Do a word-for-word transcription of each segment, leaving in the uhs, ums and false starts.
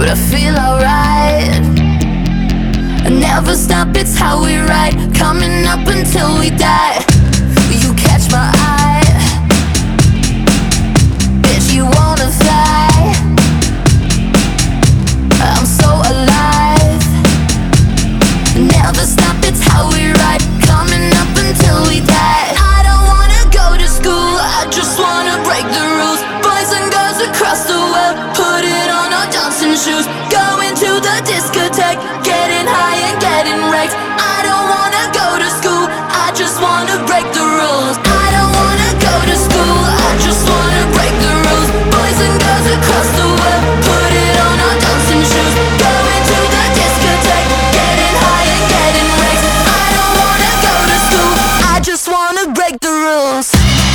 I feel alright. Never stop, it's how we ride, coming up until we die. You catch my eye, bitch, you wanna fly. I'm so alive. Never stop, it's how we ride, coming up until we die. I don't wanna go to school, I just wanna break the rules. Boys and girls across the world, put it on our dancing shoes. Going to the discotheque, getting high and getting wrecked. I don't wanna go to school, I just wanna break the rules. I don't wanna go to school, I just wanna break the rules. Boys and girls across the world, put it on our dancing shoes. Going to the discotheque, getting high and getting wrecked. I don't wanna go to school, I just wanna break the rules.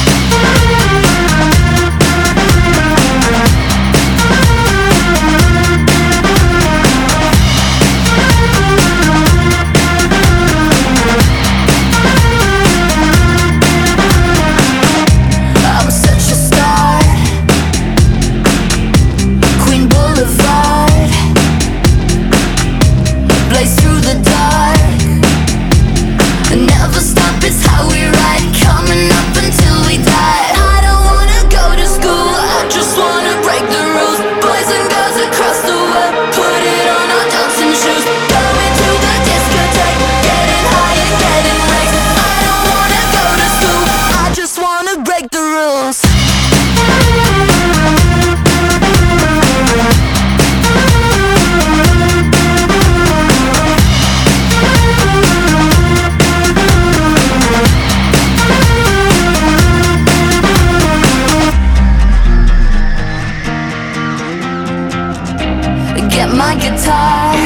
Get my guitar,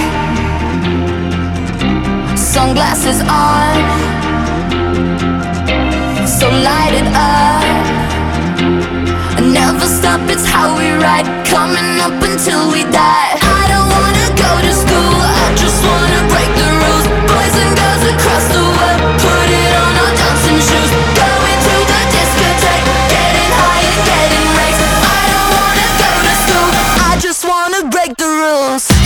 sunglasses on, so light it up. Never stop, it's how we ride, coming up until we die. I don't wanna go to school, I just wanna break the rules. Boys and girls across the world, put it on our dancing shoes. Going to the discotheque, getting high and getting wrecked. I don't wanna go to school, I just wanna break the rules.